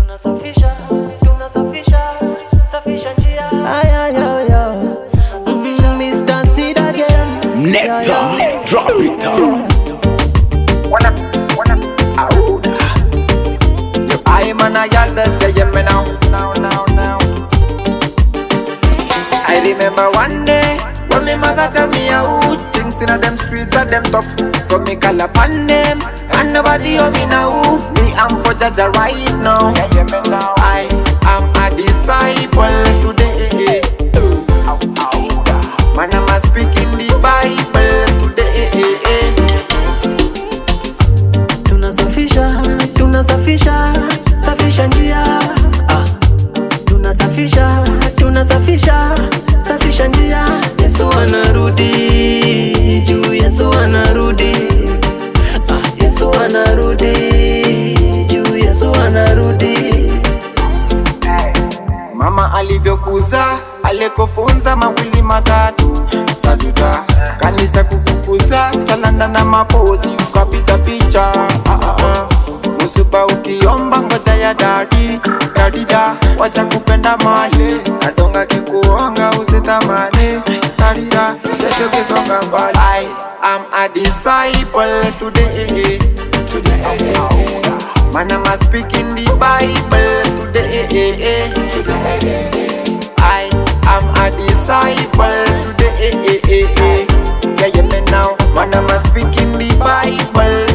Tunasafisha, tunasafisha, safisha njia. Ay, ay, ay, ay. Mr. Seed again. Nectar, drop it down. Aouda. Yo, I man a y'all best say me now. I remember one day when me mother tell me out things in a them streets are them tough. So me call upon them and nobody hear me now. Me am for Jaja right now. I am a disciple today. Man, I'm a speaking the Bible today. Tunasafisha, tunasafisha, safisha njia. Tunasafisha, tunasafisha, safisha njia. Yesu anarudi, juu Yesu anarudi. Yesu anarudi, juu Yesu anarudi. Mama alivyokuza, alikofunza mawili matatu tatuta. Kanisa kukukuza, talanda na mapozi ukapiga picha. Musuba ukiomba ngoja ya dadi dadida, wacha kupenda mali nadonga kikuonga usitamani dadida, usetoke songa mbali. I am a disciple today. Man, I'm a speaking the Bible today. I am a disciple today. Yeah, me now. Man, I'm a speaking the Bible